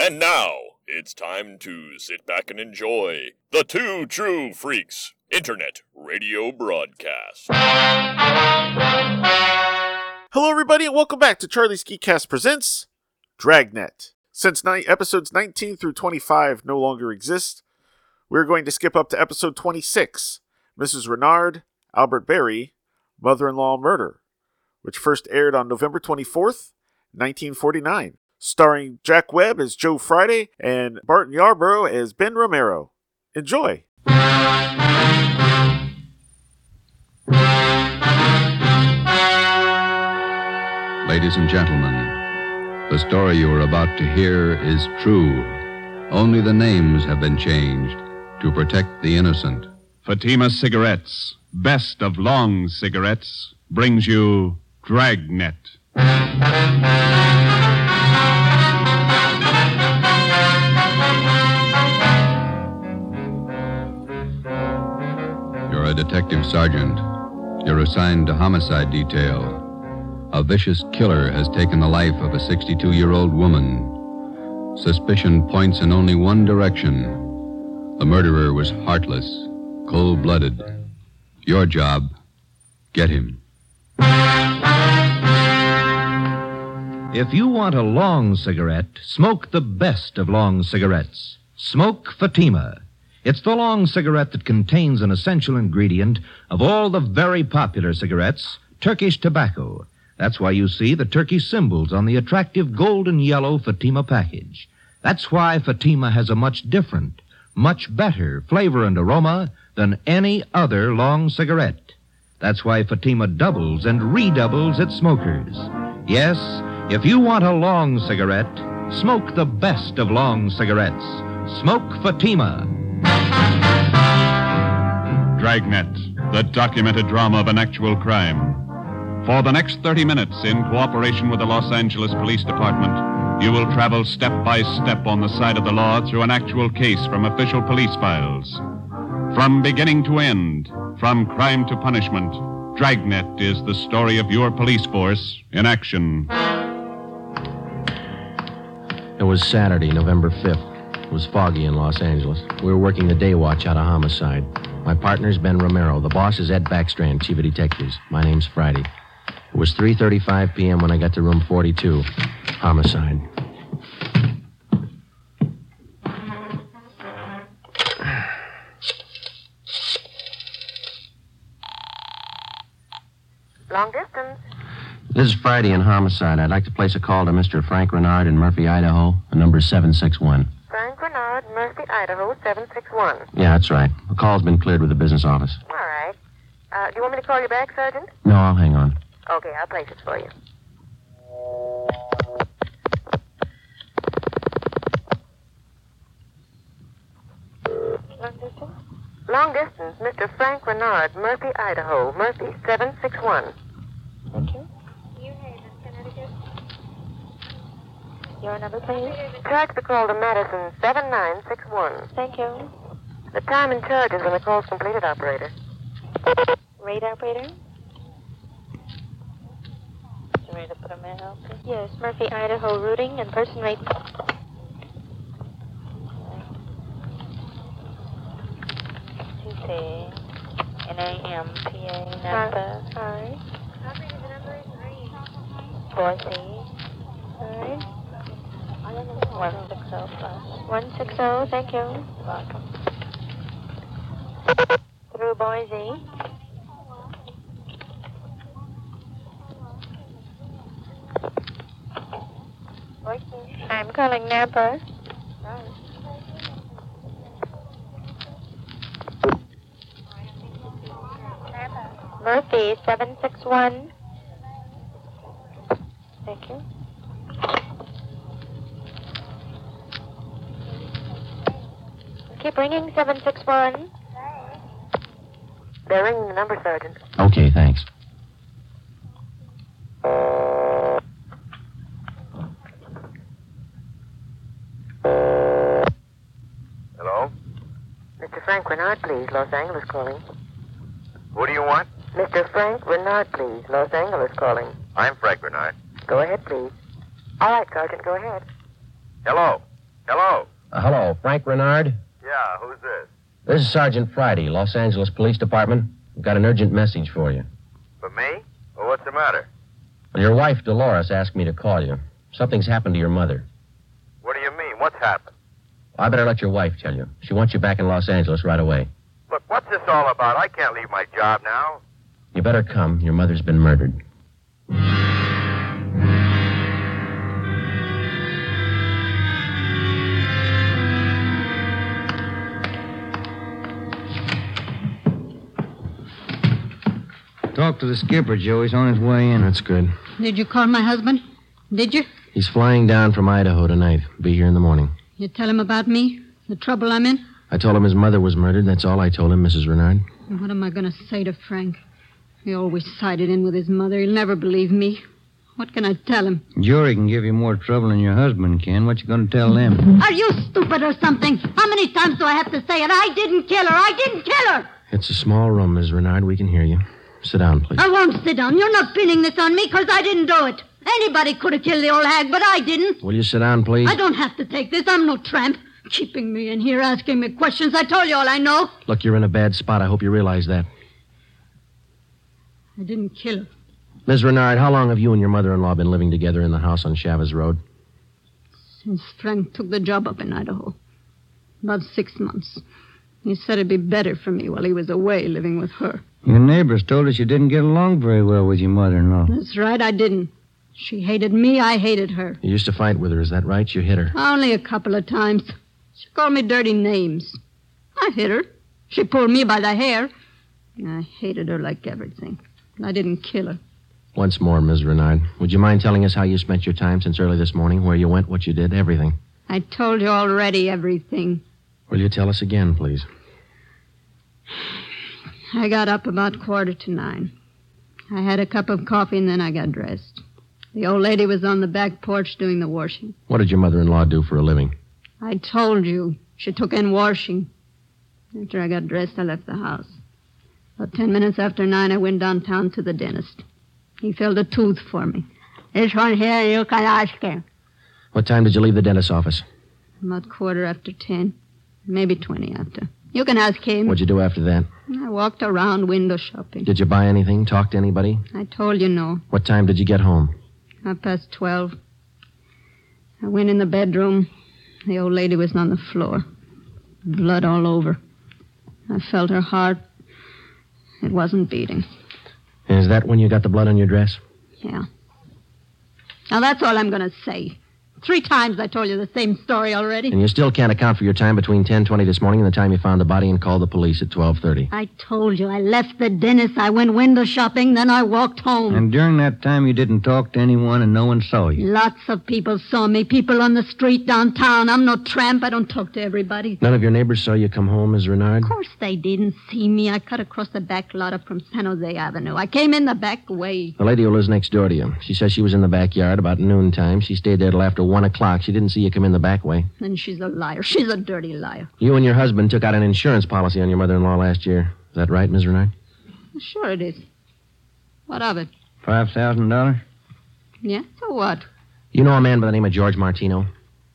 And now, it's time to sit back and enjoy the Two True Freaks Internet Radio Broadcast. Hello, everybody, and welcome back to Charlie's Geekcast Presents Dragnet. Since episodes 19 through 25 no longer exist, we're going to skip up to episode 26, Mrs. Renard, Albert Berry, Mother-in-Law Murder, which first aired on November 24th, 1949. Starring Jack Webb as Joe Friday and Barton Yarborough as Ben Romero. Enjoy! Ladies and gentlemen, the story you are about to hear is true. Only the names have been changed to protect the innocent. Fatima Cigarettes, best of long cigarettes, brings you Dragnet. You're a detective sergeant. You're assigned to homicide detail. A vicious killer has taken the life of a 62-year-old woman. Suspicion points in only one direction. The murderer was heartless, cold-blooded. Your job, get him. If you want a long cigarette, smoke the best of long cigarettes. Smoke Fatima. It's the long cigarette that contains an essential ingredient of all the very popular cigarettes, Turkish tobacco. That's why you see the Turkish symbols on the attractive golden yellow Fatima package. That's why Fatima has a much different, much better flavor and aroma than any other long cigarette. That's why Fatima doubles and redoubles its smokers. Yes, if you want a long cigarette, smoke the best of long cigarettes. Smoke Fatima. Dragnet, the documented drama of an actual crime. For the next 30 minutes, in cooperation with the Los Angeles Police Department, you will travel step by step on the side of the law through an actual case from official police files. From beginning to end, from crime to punishment, Dragnet is the story of your police force in action. It was Saturday, November 5th. It was foggy in Los Angeles. We were working the day watch out of homicide. My partner's Ben Romero. The boss is Ed Backstrand, chief of detectives. My name's Friday. It was 3:35 p.m. when I got to room 42. Homicide. Long distance. This is Friday in homicide. I'd like to place a call to Mr. Frank Renard in Murphy, Idaho. The number is 761. Frank Renard, Murphy, Idaho, 761. Yeah, that's right. The call's been cleared with the business office. All right. Do you want me to call you back, Sergeant? No, I'll hang on. Okay, I'll place it for you. Long distance? Long distance, Mr. Frank Renard, Murphy, Idaho. Murphy, 761. Thank you. New Haven, Connecticut. Your number, please. Charge the call to Madison, 7961. Thank you. The time and charges when the call's completed, operator. Rate, operator. You ready to put a man out? Yes, Murphy, Idaho, routing and person rate. Tuesday, NAMPA, Napa. All right. Operator, the number is 4C. All right. 160 plus. 160, thank you. Welcome. Through Boise. I'm calling Napa. Murphy, 761. Thank you. Keep ringing, 761. They're ringing the number, Sergeant. Okay, thanks. Hello? Mr. Frank Renard, please. Los Angeles calling. Who do you want? Mr. Frank Renard, please. Los Angeles calling. I'm Frank Renard. Go ahead, please. All right, Sergeant, go ahead. Hello. Hello? Hello, Frank Renard? Yeah, who's this? This is Sergeant Friday, Los Angeles Police Department. We've got an urgent message for you. For me? Well, what's the matter? Well, your wife, Dolores, asked me to call you. Something's happened to your mother. What do you mean? What's happened? I better let your wife tell you. She wants you back in Los Angeles right away. Look, what's this all about? I can't leave my job now. You better come. Your mother's been murdered. Talk to the skipper, Joe. He's on his way in. That's good. Did you call my husband? Did you? He's flying down from Idaho tonight. Be here in the morning. You tell him about me? The trouble I'm in? I told him his mother was murdered. That's all I told him, Mrs. Renard. What am I going to say to Frank? He always sided in with his mother. He'll never believe me. What can I tell him? Jory can give you more trouble than your husband can. What you going to tell them? Are you stupid or something? How many times do I have to say it? I didn't kill her. I didn't kill her. It's a small room, Ms. Renard. We can hear you. Sit down, please. I won't sit down. You're not pinning this on me because I didn't do it. Anybody could have killed the old hag, but I didn't. Will you sit down, please? I don't have to take this. I'm no tramp. Keeping me in here, asking me questions. I told you all I know. Look, you're in a bad spot. I hope you realize that. I didn't kill her. Ms. Renard, how long have you and your mother-in-law been living together in the house on Chavez Road? Since Frank took the job up in Idaho. About 6 months. He said it'd be better for me while he was away living with her. Your neighbors told us you didn't get along very well with your mother-in-law. That's right, I didn't. She hated me, I hated her. You used to fight with her, is that right? You hit her. Only a couple of times. She called me dirty names. I hit her. She pulled me by the hair. I hated her like everything. I didn't kill her. Once more, Ms. Renard, would you mind telling us how you spent your time since early this morning, where you went, what you did, everything? I told you already everything. Will you tell us again, please? I got up about 9:15. I had a cup of coffee and then I got dressed. The old lady was on the back porch doing the washing. What did your mother-in-law do for a living? I told you. She took in washing. After I got dressed, I left the house. About 10 minutes after 9, I went downtown to the dentist. He filled a tooth for me. This one here, you can ask him. What time did you leave the dentist's office? About 10:15. Maybe 20 after. You can ask him. What'd you do after that? I walked around window shopping. Did you buy anything? Talk to anybody? I told you no. What time did you get home? 12:30. I went in the bedroom. The old lady was on the floor. Blood all over. I felt her heart. It wasn't beating. Is that when you got the blood on your dress? Yeah. Now, that's all I'm going to say. 3 times I told you the same story already. And you still can't account for your time between 10:20 this morning and the time you found the body and called the police at 12:30. I told you. I left the dentist. I went window shopping. Then I walked home. And during that time, you didn't talk to anyone and no one saw you? Lots of people saw me. People on the street downtown. I'm no tramp. I don't talk to everybody. None of your neighbors saw you come home, Ms. Renard? Of course they didn't see me. I cut across the back lot up from San Jose Avenue. I came in the back way. The lady who lives next door to you. She says she was in the backyard about noontime. She stayed there till after 1 o'clock. She didn't see you come in the back way. Then she's a liar. She's a dirty liar. You and your husband took out an insurance policy on your mother-in-law last year. Is that right, Ms. Renard? Sure it is. What of it? $5,000? Yeah, so what? You know a man by the name of George Martino?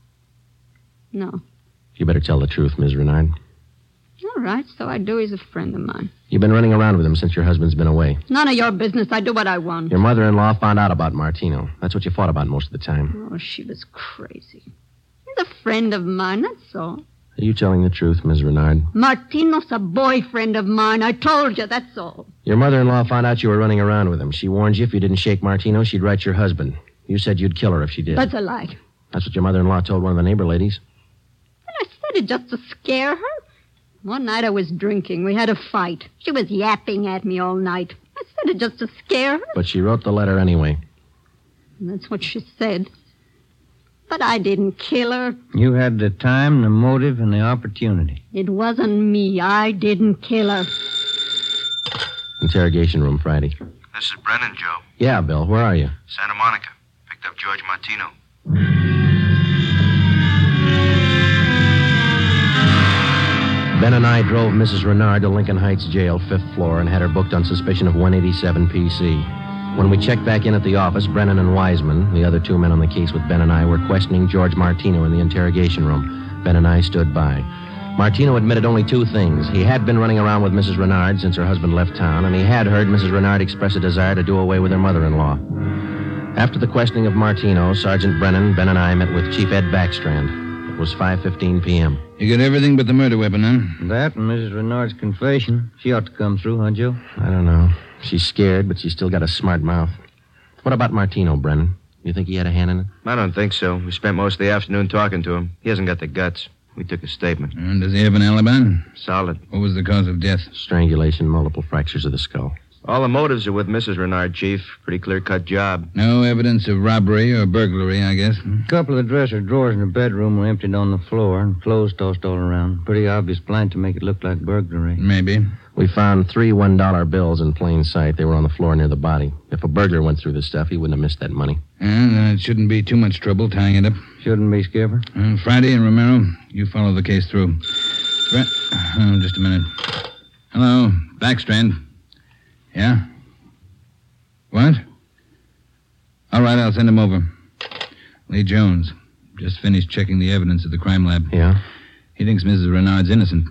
No. You better tell the truth, Ms. Renard. All right, so I do. He's a friend of mine. You've been running around with him since your husband's been away. None of your business. I do what I want. Your mother-in-law found out about Martino. That's what you fought about most of the time. Oh, she was crazy. He's a friend of mine, that's all. Are you telling the truth, Ms. Renard? Martino's a boyfriend of mine. I told you, that's all. Your mother-in-law found out you were running around with him. She warned you if you didn't shake Martino, she'd write your husband. You said you'd kill her if she did. That's a lie. That's what your mother-in-law told one of the neighbor ladies. And I said it just to scare her. One night I was drinking. We had a fight. She was yapping at me all night. I said it just to scare her. But she wrote the letter anyway. And that's what she said. But I didn't kill her. You had the time, the motive, and the opportunity. It wasn't me. I didn't kill her. Interrogation room, Friday. This is Brennan, Joe. Yeah, Bill. Where are you? Santa Monica. Picked up George Martino. Ben and I drove Mrs. Renard to Lincoln Heights Jail, 5th floor, and had her booked on suspicion of 187 PC. When we checked back in at the office, Brennan and Wiseman, the other two men on the case with Ben and I, were questioning George Martino in the interrogation room. Ben and I stood by. Martino admitted only two things. He had been running around with Mrs. Renard since her husband left town, and he had heard Mrs. Renard express a desire to do away with her mother-in-law. After the questioning of Martino, Sergeant Brennan, Ben and I met with Chief Ed Backstrand. It was 5:15 p.m. You got everything but the murder weapon, huh? That and Mrs. Renard's confession. She ought to come through, huh, Joe? I don't know. She's scared, but she's still got a smart mouth. What about Martino, Brennan? You think he had a hand in it? I don't think so. We spent most of the afternoon talking to him. He hasn't got the guts. We took his statement. And does he have an alibi? Solid. What was the cause of death? Strangulation, multiple fractures of the skull. All the motives are with Mrs. Renard, Chief. Pretty clear-cut job. No evidence of robbery or burglary, I guess. A couple of the dresser drawers in the bedroom were emptied on the floor and clothes tossed all around. Pretty obvious plan to make it look like burglary. Maybe. We found 3 $1 bills in plain sight. They were on the floor near the body. If a burglar went through the stuff, he wouldn't have missed that money. And it shouldn't be too much trouble tying it up. Shouldn't be, Skipper. Friday and Romero, you follow the case through. Just a minute. Hello, Backstrand. Yeah? What? All right, I'll send him over. Lee Jones. Just finished checking the evidence at the crime lab. Yeah? He thinks Mrs. Renard's innocent.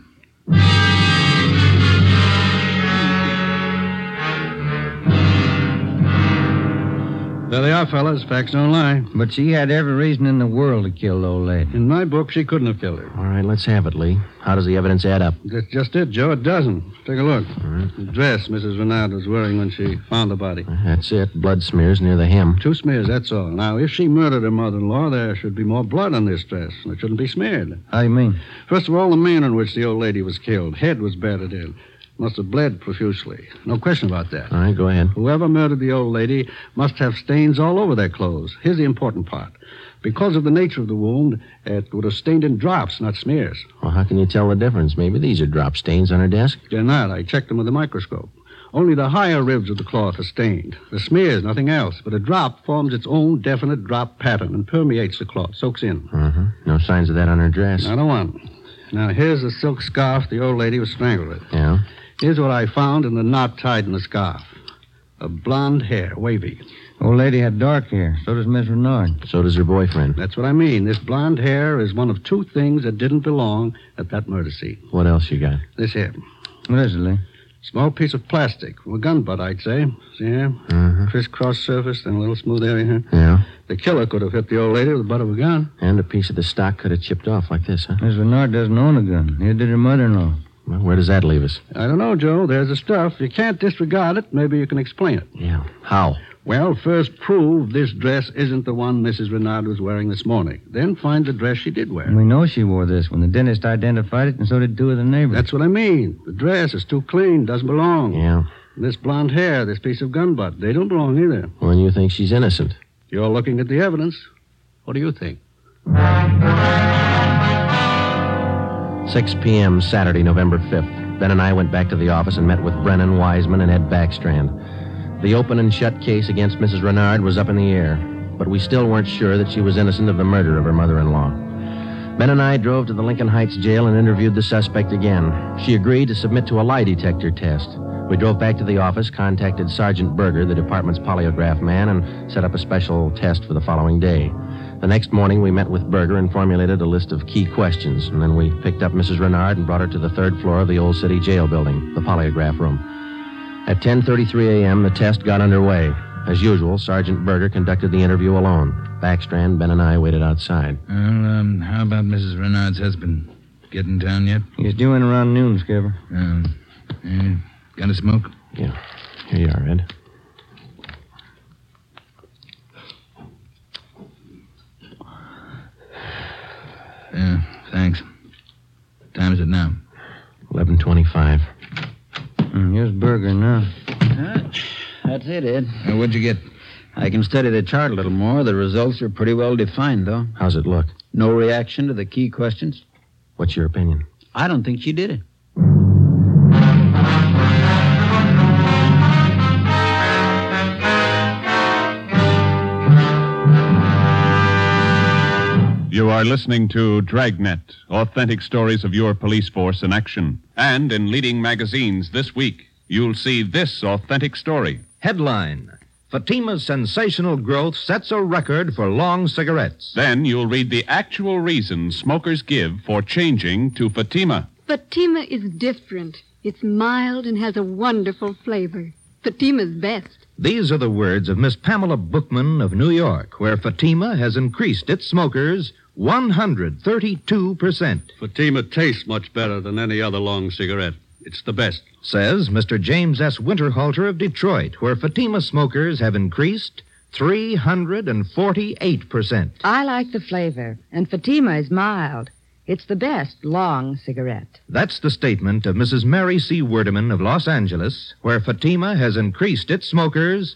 There they are, fellas. Facts don't lie. But she had every reason in the world to kill the old lady. In my book, she couldn't have killed her. All right, let's have it, Lee. How does the evidence add up? That's just it, Joe. It doesn't. Take a look. All right. The dress Mrs. Renard was wearing when she found the body. That's it. Blood smears near the hem. 2 smears, that's all. Now, if she murdered her mother-in-law, there should be more blood on this dress. It shouldn't be smeared. How do you mean? First of all, the manner in which the old lady was killed. Head was battered in. Must have bled profusely. No question about that. All right, go ahead. Whoever murdered the old lady must have stains all over their clothes. Here's the important part. Because of the nature of the wound, it would have stained in drops, not smears. Well, how can you tell the difference? Maybe these are drop stains on her desk? They're not. I checked them with a microscope. Only the higher ribs of the cloth are stained. The smears, nothing else. But a drop forms its own definite drop pattern and permeates the cloth, soaks in. Uh-huh. No signs of that on her dress. Not a one. Now, here's the silk scarf the old lady was strangled with. Yeah? Here's what I found in the knot tied in the scarf. A blonde hair, wavy. Old lady had dark hair. So does Miss Renard. So does her boyfriend. That's what I mean. This blonde hair is one of 2 things that didn't belong at that murder scene. What else you got? This here. What is it, Lee? Small piece of plastic. A gun butt, I'd say. See here? Uh-huh. Crisscross surface and a little smooth area here. Yeah? The killer could have hit the old lady with the butt of a gun. And a piece of the stock could have chipped off like this, huh? Miss Renard doesn't own a gun. Neither did her mother-in-law. Well, where does that leave us? I don't know, Joe. There's the stuff. You can't disregard it. Maybe you can explain it. Yeah. How? Well, first prove this dress isn't the one Mrs. Renard was wearing this morning. Then find the dress she did wear. We know she wore this when the dentist identified it, and so did 2 of the neighbors. That's what I mean. The dress is too clean, doesn't belong. Yeah. This blonde hair, this piece of gun butt, they don't belong either. Well, then you think she's innocent. You're looking at the evidence. What do you think? 6 p.m., Saturday, November 5th. Ben and I went back to the office and met with Brennan, Wiseman, and Ed Backstrand. The open and shut case against Mrs. Renard was up in the air, but we still weren't sure that she was innocent of the murder of her mother-in-law. Ben and I drove to the Lincoln Heights jail and interviewed the suspect again. She agreed to submit to a lie detector test. We drove back to the office, contacted Sergeant Berger, the department's polygraph man, and set up a special test for the following day. The next morning, we met with Berger and formulated a list of key questions, and then we picked up Mrs. Renard and brought her to the 3rd floor of the Old City Jail building, the polygraph room. At 10:33 a.m., the test got underway. As usual, Sergeant Berger conducted the interview alone. Backstrand, Ben, and I waited outside. Well, how about Mrs. Renard's husband? Get in town yet? He's due in around noon, Skipper. Got a smoke? Yeah. Here you are, Ed. Yeah, thanks. What time is it now? 11:25. Here's Berger now. That's it, Ed. What'd you get? I can study the chart a little more. The results are pretty well defined, though. How's it look? No reaction to the key questions. What's your opinion? I don't think she did it. You are listening to Dragnet, authentic stories of your police force in action. And in leading magazines this week, you'll see this authentic story. Headline: Fatima's sensational growth sets a record for long cigarettes. Then you'll read the actual reasons smokers give for changing to Fatima. Fatima is different. It's mild and has a wonderful flavor. Fatima's best. These are the words of Miss Pamela Bookman of New York, where Fatima has increased its smokers 132%. Fatima tastes much better than any other long cigarette. It's the best. Says Mr. James S. Winterhalter of Detroit, where Fatima smokers have increased 348%. I like the flavor, and Fatima is mild. It's the best long cigarette. That's the statement of Mrs. Mary C. Werdeman of Los Angeles, where Fatima has increased its smokers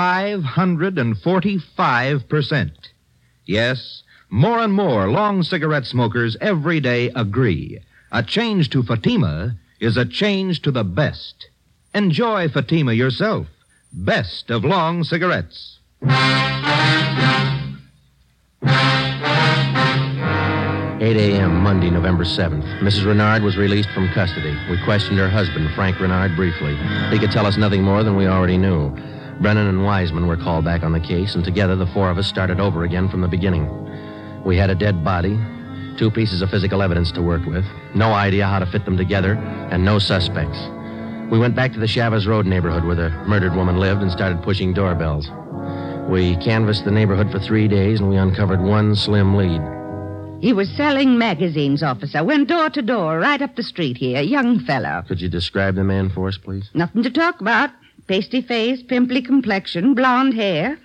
545%. Yes, more and more long cigarette smokers every day agree. A change to Fatima is a change to the best. Enjoy Fatima yourself. Best of long cigarettes. 8 a.m., Monday, November 7th. Mrs. Renard was released from custody. We questioned her husband, Frank Renard, briefly. He could tell us nothing more than we already knew. Brennan and Wiseman were called back on the case, and together the four of us started over again from the beginning. We had a dead body, 2 pieces of physical evidence to work with, no idea how to fit them together, and no suspects. We went back to the Chavez Road neighborhood where the murdered woman lived and started pushing doorbells. We canvassed the neighborhood for 3 days, and we uncovered one slim lead. He was selling magazines, officer. Went door to door, right up the street here. Young fellow. Could you describe the man for us, please? Nothing to talk about. Pasty face, pimply complexion, blonde hair.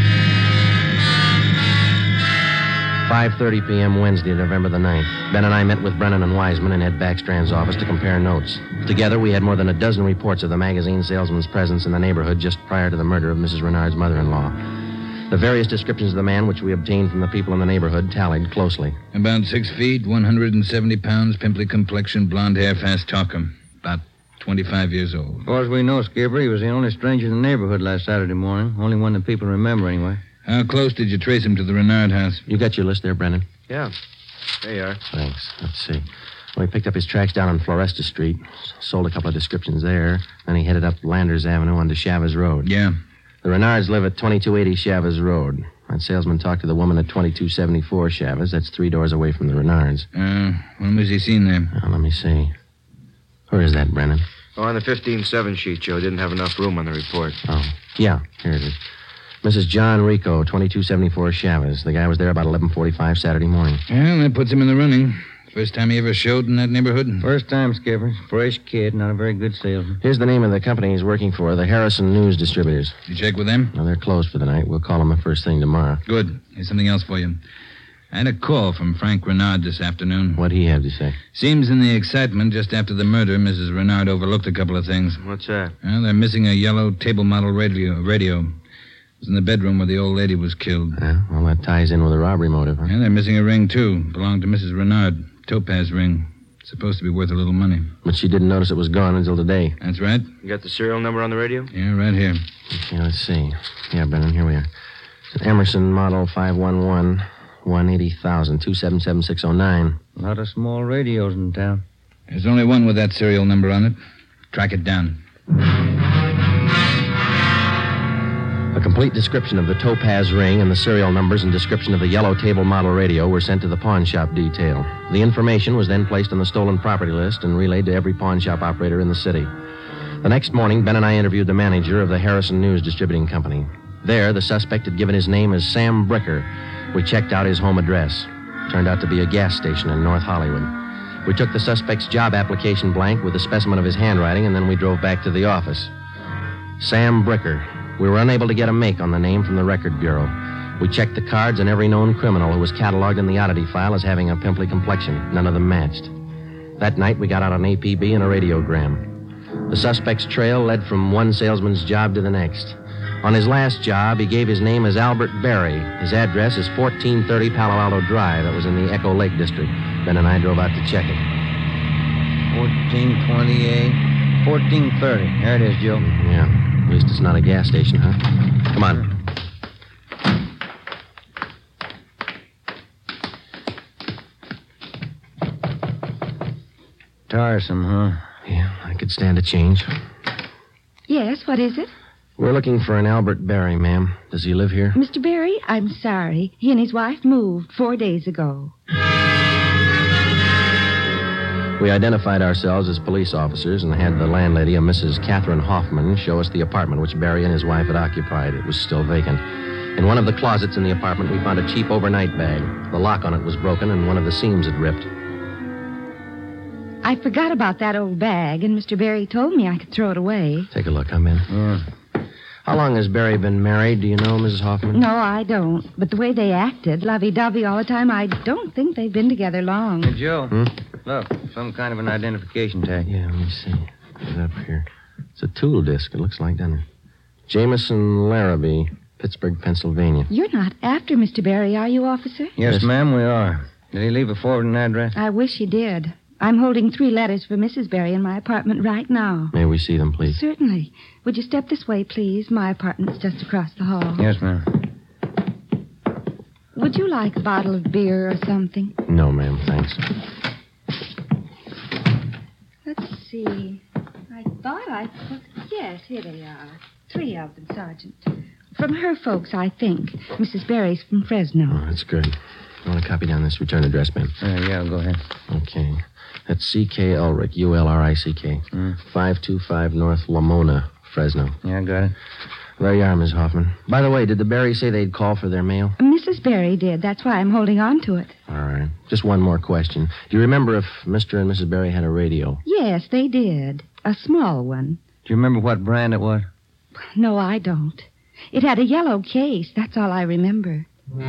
5:30 p.m. Wednesday, November the 9th. Ben and I met with Brennan and Wiseman in Ed Backstrand's office to compare notes. Together, we had more than a dozen reports of the magazine salesman's presence in the neighborhood just prior to the murder of Mrs. Renard's mother-in-law. The various descriptions of the man which we obtained from the people in the neighborhood tallied closely. About 6 feet, 170 pounds, pimply complexion, blonde hair, fast talker. About 25 years old. As far as we know, Skipper, he was the only stranger in the neighborhood last Saturday morning. Only one that people remember, anyway. How close did you trace him to the Renard house? You got your list there, Brennan? Yeah. There you are. Thanks. Let's see. Well, he picked up his tracks down on Floresta Street, sold a couple of descriptions there, then he headed up Landers Avenue onto Chavez Road. Yeah. The Renards live at 2280 Chavez Road. That salesman talked to the woman at 2274 Chavez. That's 3 doors away from the Renards. When was he seen there? Let me see. Where is that, Brennan? Oh, on the 15-7 sheet, Joe. Didn't have enough room on the report. Oh, yeah. Here it is. Mrs. John Rico, 2274 Chavez. The guy was there about 11:45 Saturday morning. Well, that puts him in the running. First time he ever showed in that neighborhood? First time, Skipper. Fresh kid, not a very good salesman. Here's the name of the company he's working for, the Harrison News Distributors. You check with them? No, they're closed for the night. We'll call them the first thing tomorrow. Good. Here's something else for you. I had a call from Frank Renard this afternoon. What'd he have to say? Seems in the excitement just after the murder, Mrs. Renard overlooked a couple of things. What's that? Well, they're missing a yellow table model radio. It was in the bedroom where the old lady was killed. Well, that ties in with the robbery motive, huh? Yeah, they're missing a ring, too. Belonged to Mrs. Renard. Topaz ring. Supposed to be worth a little money. But she didn't notice it was gone until today. That's right. You got the serial number on the radio? Yeah, right here. Okay, let's see. Yeah, Brennan, here we are. It's an Emerson Model 511, 180,000, 277609. A lot of small radios in town. There's only one with that serial number on it. Track it down. A complete description of the Topaz ring and the serial numbers and description of the yellow table model radio were sent to the pawn shop detail. The information was then placed on the stolen property list and relayed to every pawn shop operator in the city. The next morning, Ben and I interviewed the manager of the Harrison News Distributing Company. There, the suspect had given his name as Sam Bricker. We checked out his home address. Turned out to be a gas station in North Hollywood. We took the suspect's job application blank with a specimen of his handwriting, and then we drove back to the office. Sam Bricker. We were unable to get a make on the name from the Record Bureau. We checked the cards on every known criminal who was cataloged in the oddity file as having a pimply complexion. None of them matched. That night, we got out an APB and a radiogram. The suspect's trail led from one salesman's job to the next. On his last job, he gave his name as Albert Berry. His address is 1430 Palo Alto Drive. That was in the Echo Lake District. Ben and I drove out to check it. 1428, 1430. There it is, Joe. Yeah. At least it's not a gas station, huh? Come on. Tiresome, huh? Yeah, I could stand a change. Yes, what is it? We're looking for an Albert Berry, ma'am. Does he live here? Mr. Berry, I'm sorry. He and his wife moved 4 days ago. We identified ourselves as police officers and had the landlady, a Mrs. Catherine Hoffman, show us the apartment which Berry and his wife had occupied. It was still vacant. In one of the closets in the apartment, we found a cheap overnight bag. The lock on it was broken and one of the seams had ripped. I forgot about that old bag, and Mr. Berry told me I could throw it away. Take a look. Come in. Yeah. How long has Berry been married? Do you know, Mrs. Hoffman? No, I don't. But the way they acted, lovey-dovey all the time, I don't think they've been together long. Hey, Joe. Look, some kind of an identification tag. Yeah, let me see. Put it up here. It's a tool disc, it looks like, doesn't it? Jameson Larrabee, Pittsburgh, Pennsylvania. You're not after Mr. Berry, are you, officer? Yes, ma'am, we are. Did he leave a forwarding address? I wish he did. I'm holding 3 letters for Mrs. Berry in my apartment right now. May we see them, please? Certainly. Would you step this way, please? My apartment's just across the hall. Yes, ma'am. Would you like a bottle of beer or something? No, ma'am, thanks. Let's see. I thought I put... Yes, here they are. 3 of them, Sergeant. From her folks, I think. Mrs. Berry's from Fresno. Oh, that's good. I want to copy down this return address, ma'am. Yeah, go ahead. Okay. That's C.K. Ulrich, U-L-R-I-C-K. 525 North Lamona, Fresno. Yeah, got it. There you are, Miss Hoffman. By the way, did the Berrys say they'd call for their mail? Mrs. Berry did. That's why I'm holding on to it. All right. Just one more question. Do you remember if Mr. and Mrs. Berry had a radio? Yes, they did. A small one. Do you remember what brand it was? No, I don't. It had a yellow case. That's all I remember.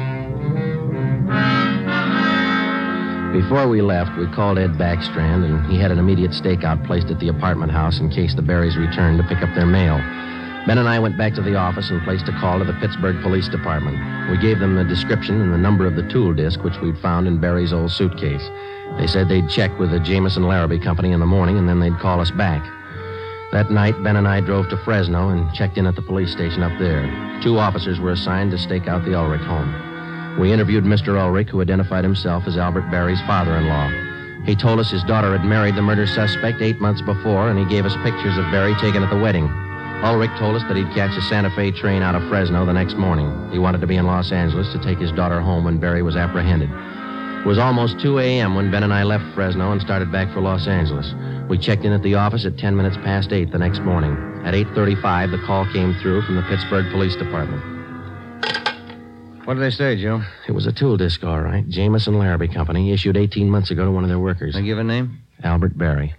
Before we left, we called Ed Backstrand, and he had an immediate stakeout placed at the apartment house in case the Berrys returned to pick up their mail. Ben and I went back to the office and placed a call to the Pittsburgh Police Department. We gave them the description and the number of the tool disc which we'd found in Berry's old suitcase. They said they'd check with the Jameson Larrabee Company in the morning, and then they'd call us back. That night, Ben and I drove to Fresno and checked in at the police station up there. 2 officers were assigned to stake out the Ulrich home. We interviewed Mr. Ulrich, who identified himself as Albert Berry's father-in-law. He told us his daughter had married the murder suspect 8 months before, and he gave us pictures of Berry taken at the wedding. Ulrich told us that he'd catch a Santa Fe train out of Fresno the next morning. He wanted to be in Los Angeles to take his daughter home when Berry was apprehended. It was almost 2 a.m. when Ben and I left Fresno and started back for Los Angeles. We checked in at the office at 10 minutes past 8 the next morning. At 8:35, the call came through from the Pittsburgh Police Department. What did they say, Joe? It was a tool disc, all right. Jameson Larrabee Company, issued 18 months ago to one of their workers. They give a name? Albert Berry.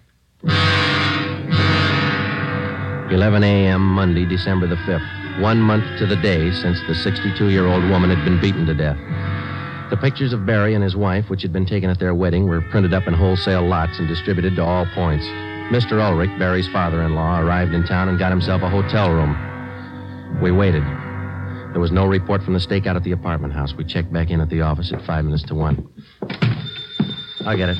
11 a.m. Monday, December the 5th. 1 month to the day since the 62-year-old woman had been beaten to death. The pictures of Berry and his wife, which had been taken at their wedding, were printed up in wholesale lots and distributed to all points. Mr. Ulrich, Berry's father-in-law, arrived in town and got himself a hotel room. We waited. There was no report from the stakeout at the apartment house. We checked back in at the office at 5 minutes to 1. I'll get it.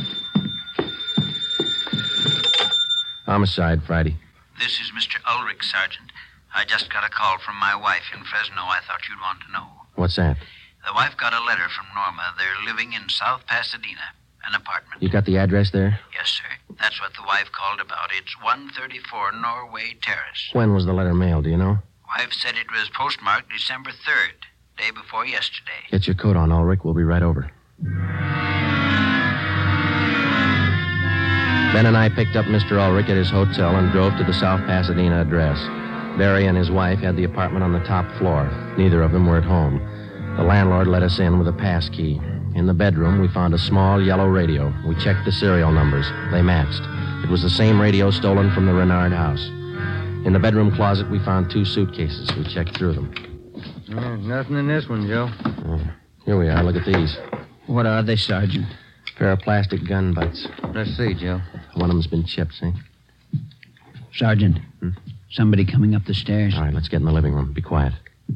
Homicide, Friday. This is Mr. Ulrich, Sergeant. I just got a call from my wife in Fresno I thought you'd want to know. What's that? The wife got a letter from Norma. They're living in South Pasadena, an apartment. You got the address there? Yes, sir. That's what the wife called about. It's 134 Norway Terrace. When was the letter mailed, do you know? Wife said it was postmarked December 3rd, day before yesterday. Get your coat on, Ulrich. We'll be right over. Ben and I picked up Mr. Ulrich at his hotel and drove to the South Pasadena address. Berry and his wife had the apartment on the top floor. Neither of them were at home. The landlord let us in with a pass key. In the bedroom, we found a small yellow radio. We checked the serial numbers. They matched. It was the same radio stolen from the Renard house. In the bedroom closet, we found 2 suitcases. We checked through them. Nothing in this one, Joe. Here we are. Look at these. What are they, Sergeant? A pair of plastic gun butts. Let's see, Joe. One of them's been chipped, see? Sergeant, somebody coming up the stairs. All right, let's get in the living room. Be quiet.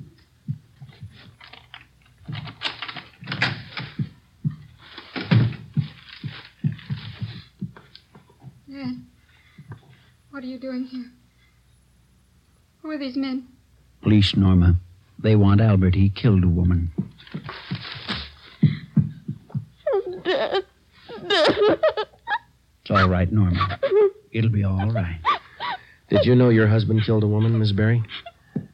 Dad, what are you doing here? Who are these men? Police, Norma. They want Albert. He killed a woman. Dad. It's all right, Norma. It'll be all right. Did you know your husband killed a woman, Miss Berry?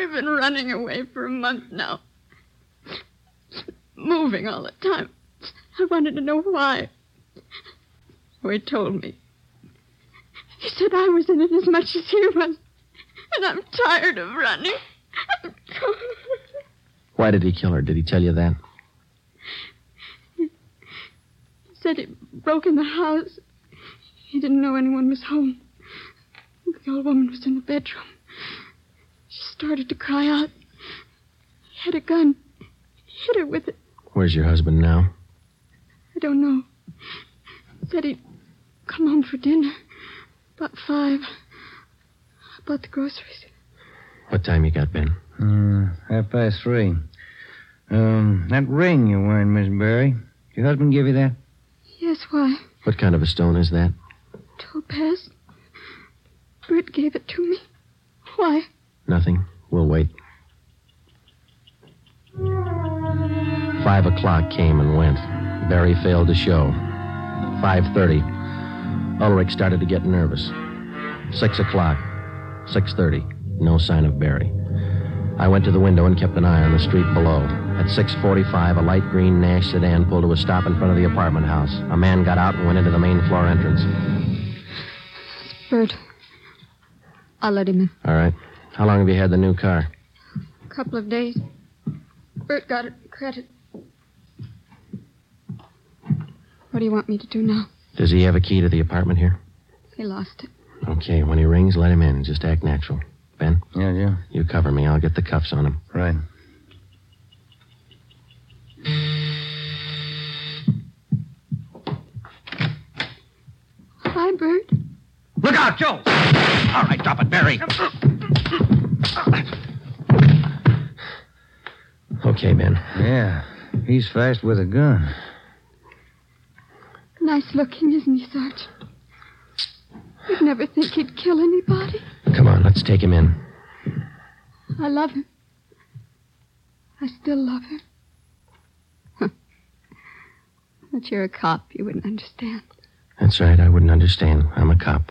I've been running away for a month now. Moving all the time. I wanted to know why. So he told me. He said I was in it as much as he was. And I'm tired of running. Why did he kill her? Did he tell you that? He said he broke in the house. He didn't know anyone was home. The old woman was in the bedroom. She started to cry out. He had a gun. He hit her with it. Where's your husband now? I don't know. He said he'd come home for dinner. About 5. I bought the groceries. What time you got, Ben? 3:30. That ring you're wearing, Miss Berry. Your husband give you that? Yes, why? What kind of a stone is that? Topaz. Bert gave it to me. Why? Nothing. We'll wait. 5 o'clock came and went. Barry failed to show. 5:30. Ulrich started to get nervous. 6 o'clock. 6:30. No sign of Barry. I went to the window and kept an eye on the street below. At 6:45, a light green Nash sedan pulled to a stop in front of the apartment house. A man got out and went into the main floor entrance. It's Bert. I'll let him in. All right. How long have you had the new car? A couple of days. Bert got it credit. What do you want me to do now? Does he have a key to the apartment here? He lost it. Okay, when he rings, let him in. Just act natural. Ben? Yeah. You cover me. I'll get the cuffs on him. Right. Hi, Bert. Look out, Joe! All right, drop it, Barry. Okay, Ben. Yeah, he's fast with a gun. Nice looking, isn't he, Sergeant? You'd never think he'd kill anybody. Come on, let's take him in. I love him. I still love him. But you're a cop. You wouldn't understand. That's right. I wouldn't understand. I'm a cop.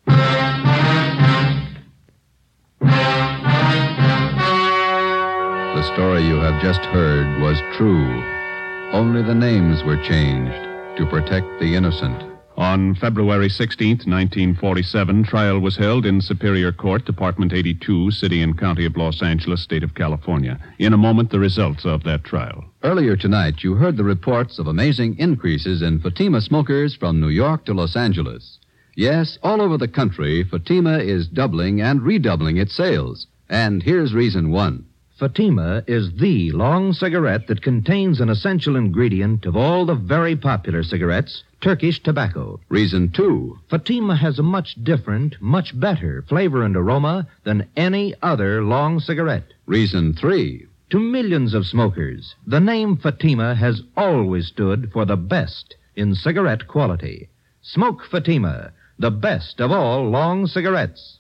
The story you have just heard was true. Only the names were changed to protect the innocent. On February 16th, 1947, trial was held in Superior Court, Department 82, City and County of Los Angeles, State of California. In a moment, the results of that trial. Earlier tonight, you heard the reports of amazing increases in Fatima smokers from New York to Los Angeles. Yes, all over the country, Fatima is doubling and redoubling its sales. And here's reason one. Fatima is the long cigarette that contains an essential ingredient of all the very popular cigarettes, Turkish tobacco. Reason two. Fatima has a much different, much better flavor and aroma than any other long cigarette. Reason three. To millions of smokers, the name Fatima has always stood for the best in cigarette quality. Smoke Fatima, the best of all long cigarettes.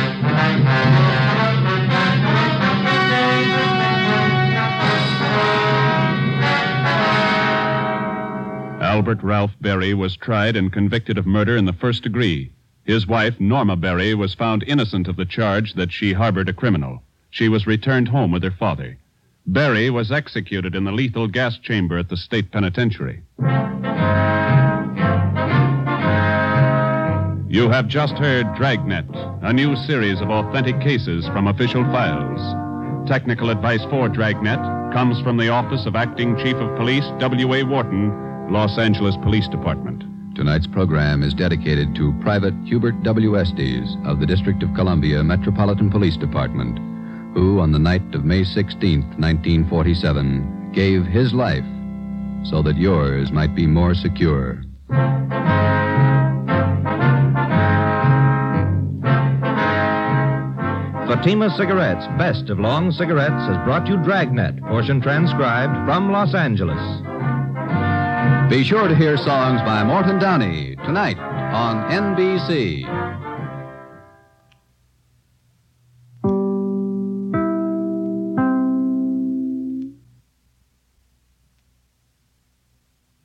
Albert Ralph Berry was tried and convicted of murder in the first degree. His wife, Norma Berry, was found innocent of the charge that she harbored a criminal. She was returned home with her father. Berry was executed in the lethal gas chamber at the state penitentiary. You have just heard Dragnet, a new series of authentic cases from official files. Technical advice for Dragnet comes from the Office of Acting Chief of Police W.A. Wharton, Los Angeles Police Department. Tonight's program is dedicated to Private Hubert W. Estes of the District of Columbia Metropolitan Police Department, who on the night of May 16th, 1947, gave his life so that yours might be more secure. Fatima Cigarettes, best of long cigarettes, has brought you Dragnet, portion transcribed from Los Angeles. Be sure to hear songs by Morton Downey tonight on NBC.